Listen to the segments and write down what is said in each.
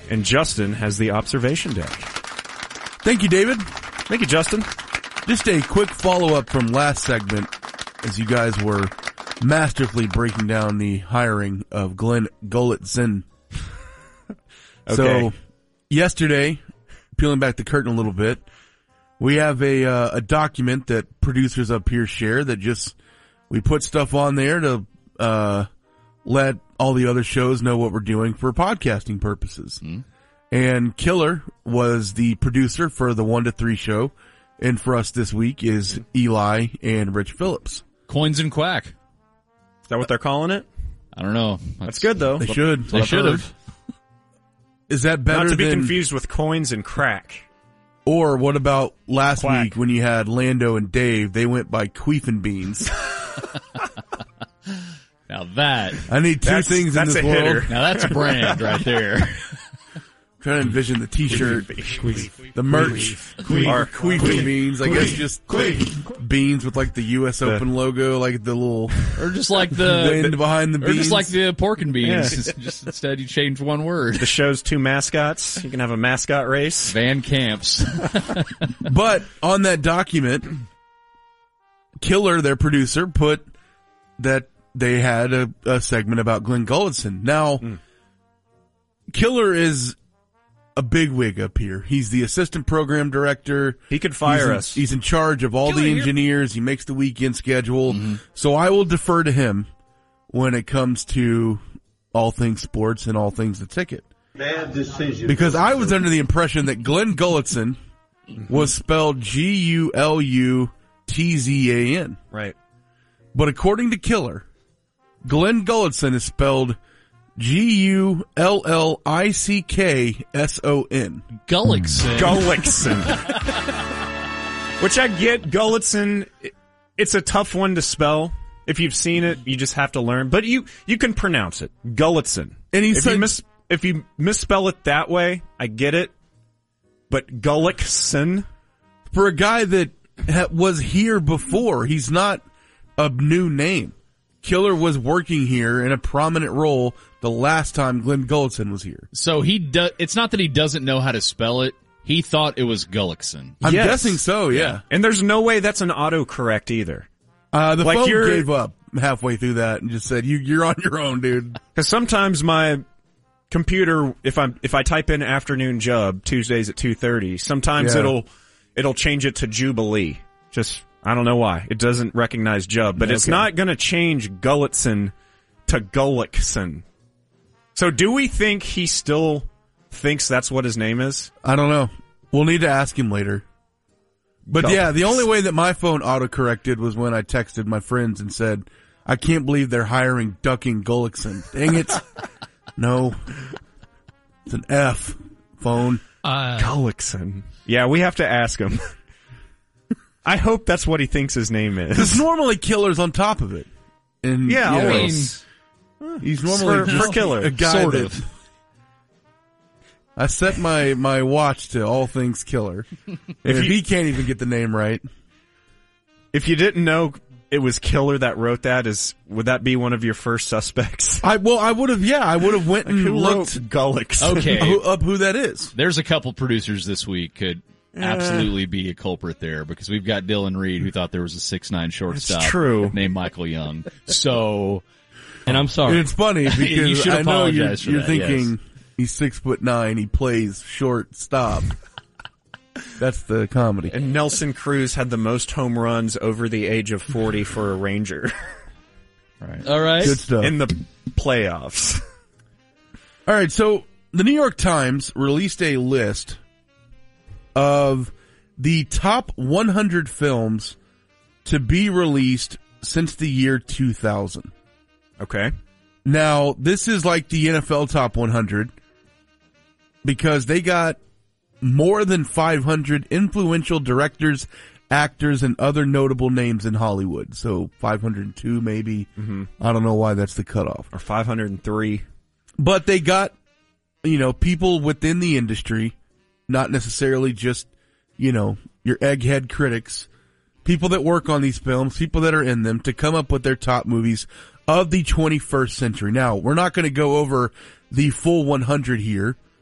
And Justin has the observation deck. Thank you, David. Thank you, Justin. Just a quick follow-up from last segment, as you guys were masterfully breaking down the hiring of Glenn Gulletson. Okay. So, yesterday, peeling back the curtain a little bit, we have a document that producers up here share that just, we put stuff on there to let all the other shows know what we're doing for podcasting purposes. And Killer was the producer for the 1 to 3 show, and for us this week is Eli and Rich Phillips. Coins and Quack. Is that what they're calling it? I don't know. That's good, though. They should. They should have. Is that better Not to be than, confused with coins and crack. or what about last Quack. week when you had Lando and Dave? They went by Queef and Beans. Now that, I need two things in that's this a world. hitter. now that's a brand right there. Trying to envision the T-shirt, the merch, Queef and Beans. I guess just beans with like the U.S. Open logo, like the little Or just like wind behind the or beans. just like the pork and beans. Yeah. Just instead you change one word. The show's 2 mascots. You can have a mascot race. Van Camps. But on that document, Killer, their producer, put that they had a segment about Glenn Gulletson. Now, Killer is a bigwig up here. He's the assistant program director. He could fire He's us. He's in charge of all the engineers. He makes the weekend schedule. So I will defer to him when it comes to all things sports and all things the ticket. Bad decision. Because I was under the impression that Glenn Gulletson was spelled Gulletzan. Right. But according to Killer, Glenn Gulletson is spelled Gullickson. Gullickson. Gullickson. Which I get, Gulletson, it's a tough one to spell. If you've seen it, you just have to learn. But you can pronounce it. Gulletson. And he if said, if you misspell it that way, I get it. But Gullickson, for a guy that was here before, he's not a new name. Killer was working here in a prominent role the last time Glenn Gulletson was here. So it's not that he doesn't know how to spell it. He thought it was Gullickson. I'm Yes. guessing so, yeah. and there's no way that's an autocorrect either. The Like phone you're- gave up halfway through that and just said, "You're on your own, dude." Because sometimes my computer, if I type in afternoon job Tuesdays at 2:30, sometimes Yeah. it'll change it to Jubilee. Just I don't know why it doesn't recognize Jub, but it's Okay. not going to change Gulletson to Gullickson. So do we think he still thinks that's what his name is? I don't know. We'll need to ask him later. But yeah, the only way that my phone autocorrected was when I texted my friends and said, "I can't believe they're hiring Ducking Gullickson." Dang it. No. It's an F phone. Gullickson. Yeah, we have to ask him. I hope that's what he thinks his name is. Because normally Killer's on top of it. And Yeah, you know, always. he's normally For just Killer, a guy sort that of. I set my watch to all things Killer. And if he can't even get the name right. If you didn't know it was Killer that wrote that, would that be one of your first suspects? I would have went and Who looked wrote Gullickson? Okay. who that is. There's a couple producers this week could absolutely be a culprit there because we've got Dylan Reed who thought there was a 6'9" shortstop true. named Michael Young. So, And I'm sorry. And it's funny You because should I know you're apologize for that, thinking he's 6'9", he plays shortstop. That's the comedy. And Nelson Cruz had the most home runs over the age of 40 for a Ranger All right. Good stuff. in the playoffs. All right, so the New York Times released a list of the top 100 films to be released since the year 2000. Okay. Now, this is like the NFL top 100 because they got more than 500 influential directors, actors, and other notable names in Hollywood. So 502 maybe. I don't know why that's the cutoff. Or 503. But they got, people within the industry, not necessarily just, your egghead critics, people that work on these films, people that are in them, to come up with their top movies of the 21st century. Now, we're not going to go over the full 100 here.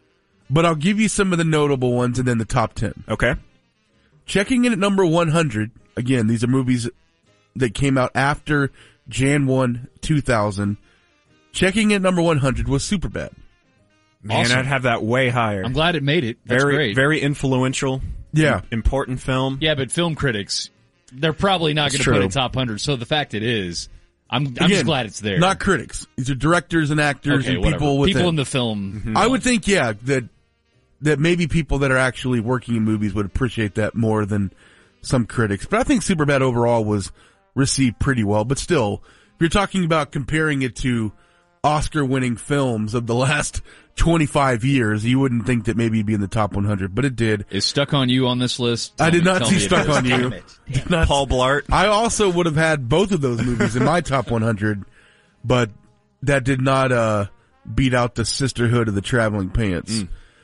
but I'll give you some of the notable ones and then the top 10. Okay. Checking in at number 100, again, these are movies that came out after Jan 1, 2000. Checking in at number 100 was Superbad. Man, Awesome. I'd have that way higher. I'm glad it made it. That's very, great. very influential. Yeah. Important film. Yeah, but film critics, they're probably not going to put true. it top 100. So the fact it is, I'm Again, just glad it's there. Not critics. These are directors and actors okay, and whatever. people within. People in the film. I would think, yeah, that maybe people that are actually working in movies would appreciate that more than some critics. But I think Superbad overall was received pretty well. But still, if you're talking about comparing it to Oscar-winning films of the last 25 years, you wouldn't think that maybe it'd be in the top 100, but it did. Is Stuck on You on this list? I did not Tell see me it Stuck is. on You. Did not- Paul Blart. I also would have had both of those movies in my top 100, but that did not beat out the Sisterhood of the Traveling Pants.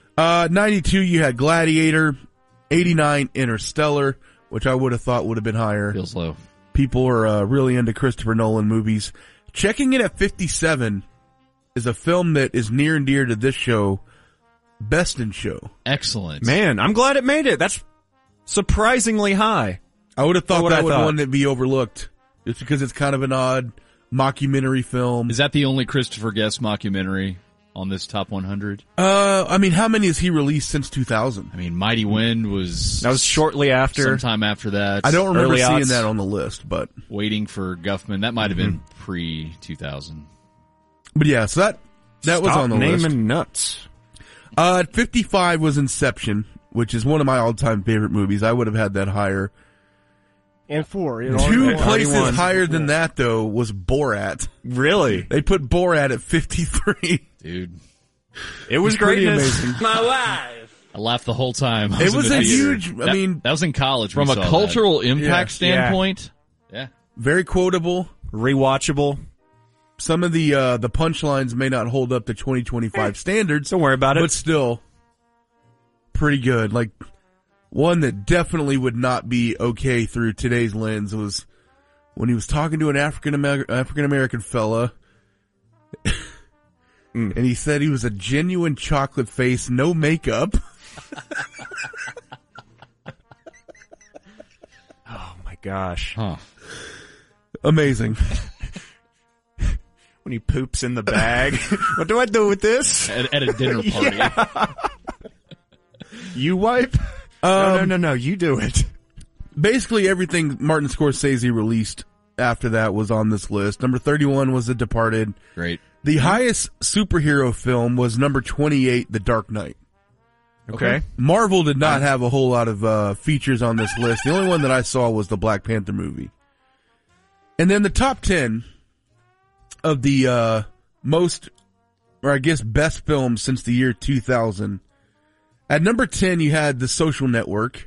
92, you had Gladiator. 89, Interstellar, which I would have thought would have been higher. Feels low. People are really into Christopher Nolan movies. Checking in at 57 is a film that is near and dear to this show, Best in Show. Excellent. Man, I'm glad it made it. That's surprisingly high. I would have thought What that I would thought. one that be overlooked, just because it's kind of an odd mockumentary film. Is that the only Christopher Guest mockumentary on this top 100? I mean, how many has he released since 2000? I mean, Mighty Wind was That was shortly after. sometime after that. I don't remember Early seeing aughts. that on the list, but Waiting for Guffman. That might have been pre-2000. yeah, so that was Stop on the naming list. nuts. At 55 was Inception, which is one of my all-time favorite movies. I would have had that higher. And 4. Two places won. higher than that, though, was Borat. Really? They put Borat at 53. Dude, It was It's pretty greatness. amazing. I laughed the whole time. I It was in the a theater. huge, I mean, That was in college. From we a saw cultural impact Yeah. standpoint, that. Yeah. very quotable. Rewatchable. Some of the punchlines may not hold up to 2025 standards, Don't worry about it. but still pretty good. Like, one that definitely would not be okay through today's lens was when he was talking to an African American fella, and he said he was a genuine chocolate face, no makeup. Oh my gosh. Huh. Amazing. When he poops in the bag. What do I do with this? At a dinner party. You wipe? No. You do it. Basically everything Martin Scorsese released after that was on this list. Number 31 was The Departed. Great. The highest superhero film was number 28, The Dark Knight. Okay. Marvel did not have a whole lot of features on this list. The only one that I saw was the Black Panther movie. And then the top 10 of the most, or I guess best films since the year 2000. At number 10, you had The Social Network,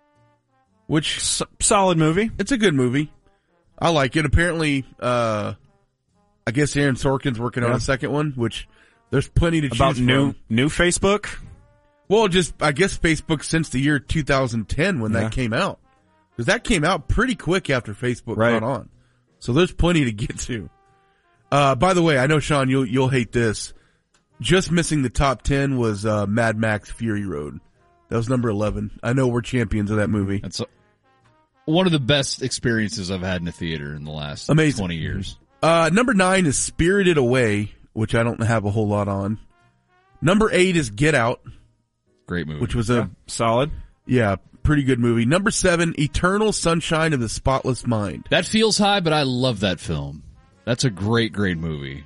which Solid movie. it's a good movie. I like it. Apparently, I guess Aaron Sorkin's working on Yeah. a second one, which there's plenty to choose About from. new Facebook. Well, just, I guess Facebook since the year 2010 when Yeah. that came out. Because that came out pretty quick after Facebook Right. got on. So there's plenty to get to. By the way, I know, Sean, you'll hate this. Just missing the top 10 was Mad Max Fury Road. That was number 11. I know we're champions of that movie. That's one of the best experiences I've had in a theater in the last Amazing. 20 years. Number 9 is Spirited Away, which I don't have a whole lot on. Number 8 is Get Out, Great movie. which was Solid. pretty good movie. Number 7, Eternal Sunshine of the Spotless Mind. That feels high, but I love that film. That's a great movie.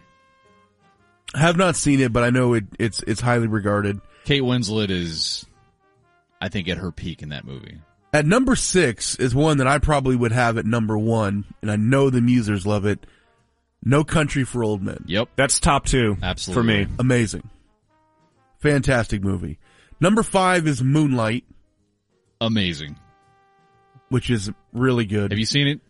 Have not seen it, but I know it's highly regarded. Kate Winslet is, I think, at her peak in that movie. At number 6 is one that I probably would have at number 1, and I know the musers love it. No Country for Old Men. Yep. That's top 2 Absolutely. for me. Amazing. Fantastic movie. Number 5 is Moonlight, Amazing. which is really good. Have you seen it?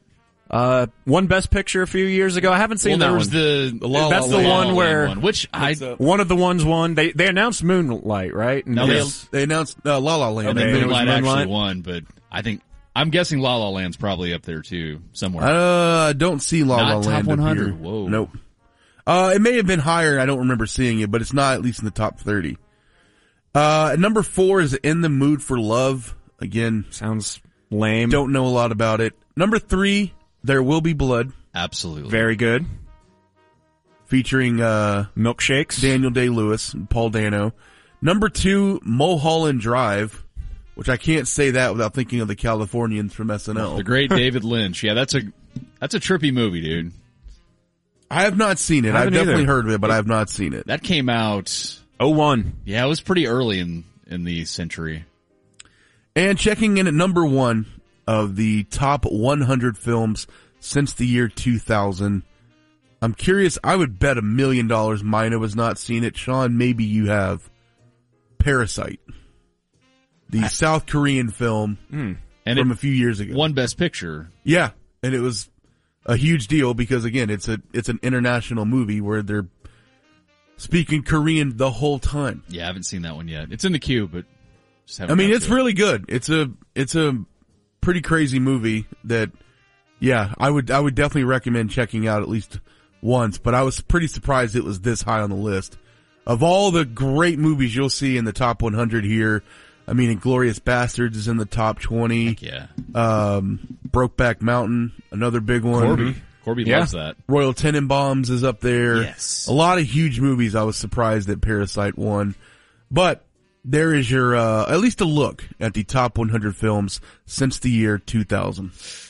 Won Best Picture a few years ago. I haven't seen there that was one. the La La That's the Land. La La one Land where one, which I one of the ones won. They announced Moonlight, right? And No, they- this- They announced La La Land. Okay. I think. it was Moonlight actually Moonlight? won, but I'm guessing La La Land's probably up there too somewhere. I don't see La La Not top Land up 100. here. Whoa. Nope. It may have been higher. I don't remember seeing it, but it's not at least in the top 30. Number 4 is In the Mood for Love. Again, Sounds lame. don't know a lot about it. Number 3, There Will Be Blood, Absolutely. Very good. featuring Milkshakes. Daniel Day-Lewis and Paul Dano. Number 2, Mulholland Drive, which I can't say that without thinking of the Californians from SNL. The great David Lynch. Yeah, that's a trippy movie, dude. I have not seen it. I I've haven't definitely either. heard of it, but I have not seen it. That came out. 01. Yeah, it was pretty early in the century. And checking in at number 1 of the top 100 films since the year 2000. I'm curious, I would bet $1 million Mina has not seen it. Sean, maybe you have. Parasite. The South Korean film And from it a few years ago. won Best Picture. Yeah, and it was a huge deal because again, it's an international movie where they're speaking Korean the whole time. Yeah, I haven't seen that one yet. It's in the queue, but just haven't I mean, got it's to it. really good. It's a pretty crazy movie that, yeah, I would definitely recommend checking out at least once, but I was pretty surprised it was this high on the list. Of all the great movies you'll see in the top 100 here, I mean, Inglourious Bastards is in the top 20. Heck yeah. Brokeback Mountain, another big one. Corby Yeah. loves that. Royal Tenenbaums is up there. Yes. A lot of huge movies. I was surprised that Parasite won. But there is your, at least a look at the top 100 films since the year 2000.